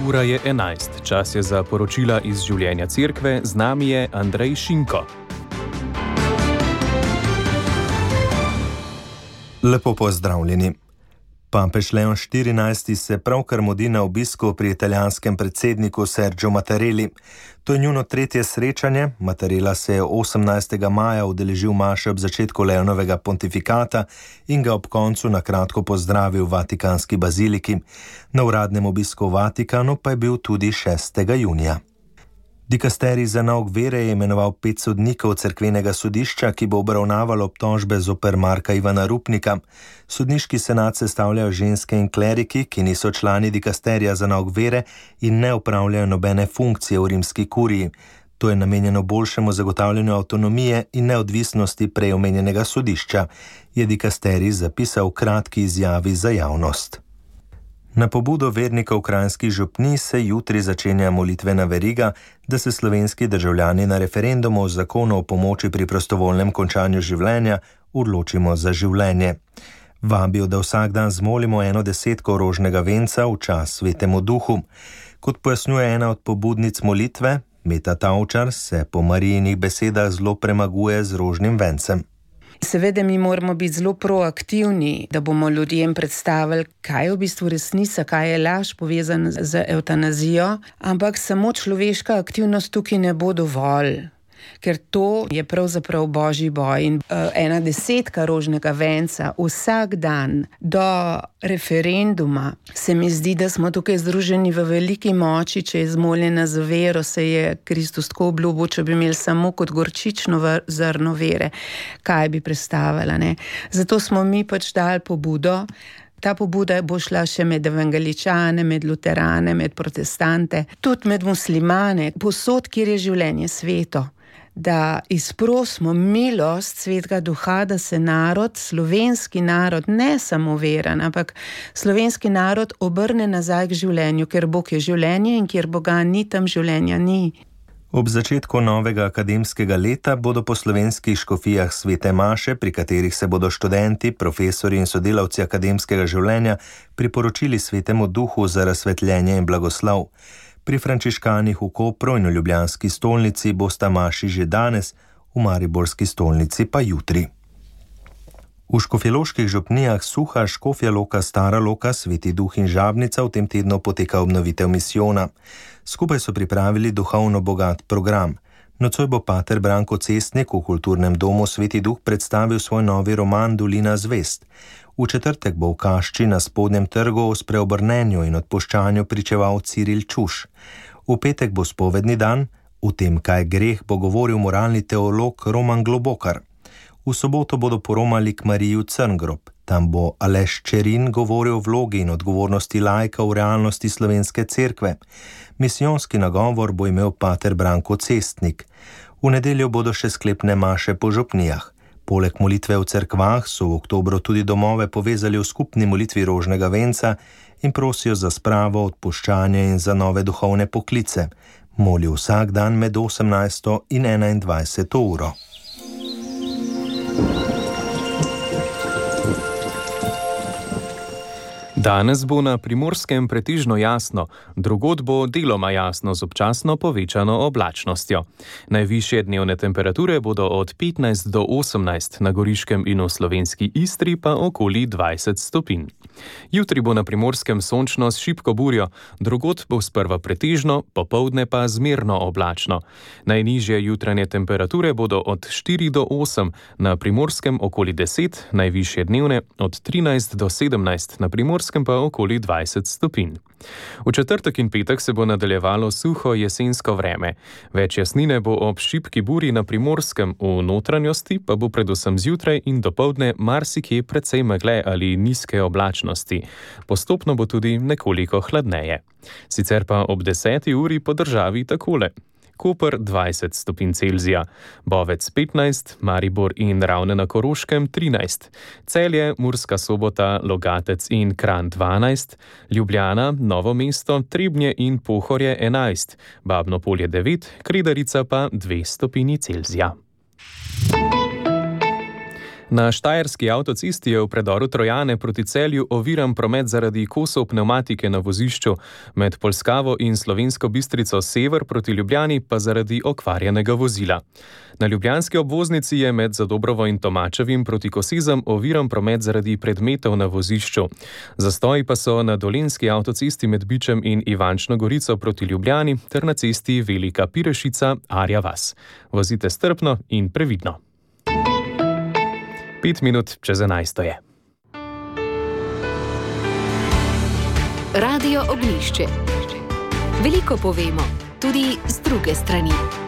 Ura je 11, čas je za poročila iz življenja cerkve, z nami je Andrej Šinko. Lepo pozdravljeni. Papež Leon XIV se pravkar mudi na obisku pri italijanskem predsedniku Sergio Mattarelli. To je njuno tretje srečanje. Mattarella se je 18. maja udeležil maše ob začetku Leonovega pontifikata in ga ob koncu na kratko pozdravil v Vatikanski baziliki. Na uradnem obisku v Vatikanu pa je bil tudi 6. junija. Dikasterij za nauk vere je imenoval 5 sodnikov cerkvenega sodišča, ki bo obravnavalo obtožbe zoper Marka Ivana Rupnika. Sodniški senat sestavljajo ženske in kleriki, ki niso člani dikasterija za nauk vere in ne opravljajo nobene funkcije v rimski kuriji. To je namenjeno boljšemu zagotavljanju avtonomije in neodvisnosti prej omenjenega sodišča, je dikasterij zapisal v kratki izjavi za javnost. Na pobudo vernikov kranjskih župnij se jutri začenja molitvena veriga, da se slovenski državljani na referendumu o zakonu o pomoči pri prostovoljnem končanju življenja odločimo za življenje. Vabijo, da vsak dan zmolimo 1/10 rožnega venca v čas Svetemu Duhu. Kot pojasnjuje ena od pobudnic molitve, Meta Tavčar se po Marijinih besedah zelo premaguje z rožnim vencem. Seveda mi moramo biti zelo proaktivni, da bomo ljudem predstavili, kaj je v bistvu resnica, kaj je laž povezana z evtanazijo, ampak samo človeška aktivnost tukaj ne bo dovolj, ker to je pravzaprav božji boj. In 1/10 rožnega venca vsak dan do referenduma se mi zdi, da smo tukaj združeni v veliki moči. Če je zmoljena za vero, se je Kristus tako obljubil, če bi imeli samo kot gorčično zrno vere, kaj bi predstavila, ne? Zato smo mi pač dali pobudo. Ta pobuda bo šla še med evangeličane, med luterane, med protestante, tudi med muslimane, povsod, kjer je življenje sveto. Da izprosimo milost Svetega Duha, da se narod, slovenski narod, ne samo veren, ampak slovenski narod obrne nazaj k življenju, ker Bog je življenje in kjer Boga ni, tam življenja ni. Ob začetku novega akademskega leta bodo po slovenskih škofijah svete maše, pri katerih se bodo študenti, profesorji in sodelavci akademskega življenja priporočili Svetemu Duhu za razsvetljenje in blagoslov. Pri frančiškanih v Kopru in v ljubljanski stolnici bosta maši že danes, v mariborski stolnici pa jutri. V škofjeloških župnijah Suha, Škofja Loka, Stara Loka, Sveti Duh in Žabnica v tem tednu poteka obnovitev misijona. Skupaj so pripravili duhovno bogat program. Nocoj bo pater Branko Cestnik v kulturnem domu Sveti Duh predstavil svoj novi roman Dolina zvest. V četrtek bo v Kašči na Spodnjem trgu o spreobrnenju in odpuščanju pričeval Ciril Čuš. V petek bo spovedni dan, o tem, kaj greh, bo govoril moralni teolog Roman Globokar. V soboto bodo poromali k Mariju Crngrob. Tam bo Aleš Čerin govoril o vlogi in odgovornosti laika v realnosti slovenske cerkve. Misijonski nagovor bo imel pater Branko Cestnik. V nedeljo bodo še sklepne maše po župnijah. Poleg molitve v cerkvah so v oktobru tudi domove povezali v skupni molitvi rožnega venca in prosijo za spravo, odpuščanje in za nove duhovne poklice. Molijo vsak dan med 18. in 21. uro. Danes bo na Primorskem pretežno jasno, drugod bo deloma jasno z občasno povečano oblačnostjo. Najvišje dnevne temperature bodo od 15 do 18, na Goriškem in v slovenski Istri pa okoli 20 stopinj. Jutri bo na Primorskem sončno s šibko burjo, drugod bo sprva pretežno, popoldne pa zmerno oblačno. Najnižje jutranje temperature bodo od 4 do 8, na Primorskem okoli 10, najvišje dnevne od 13 do 17, na Primorskem pa okoli 20 stopinj. V četrtek in petek se bo nadaljevalo suho jesensko vreme. Več jasnine bo ob šibki burji na Primorskem, v notranjosti pa bo predvsem zjutraj in dopoldne marsikje precej megle ali nizke oblačnosti. Postopno bo tudi nekoliko hladneje. Sicer pa ob 10. uri po državi takole. Koper 20 stopinj Celzija, Bovec 15, Maribor in Ravne na Koroškem 13, Celje, Murska Sobota, Logatec in Kranj 12, Ljubljana, Novo mesto, Trebnje in Pohorje 11, Babno Polje 9, Kredarica pa 2 stopinji Celzija. Na štajerski avtocesti je v predoru Trojane proti Celju oviran promet zaradi kosov pnevmatike na vozišču, med Polskavo in Slovensko Bistrico sever proti Ljubljani pa zaradi okvarjenega vozila. Na ljubljanski obvoznici je med Zadobrovo in Tomačevim proti Kosizam oviran promet zaradi predmetov na vozišču. Zastoji pa so na dolenjski avtocesti med Bičem in Ivančno Gorico proti Ljubljani ter na cesti Velika Pirešica Arja vas. Vozite strpno in previdno. 5 minut čez 11 je. Radio Ognjišče. Veliko povemo, tudi z druge strani.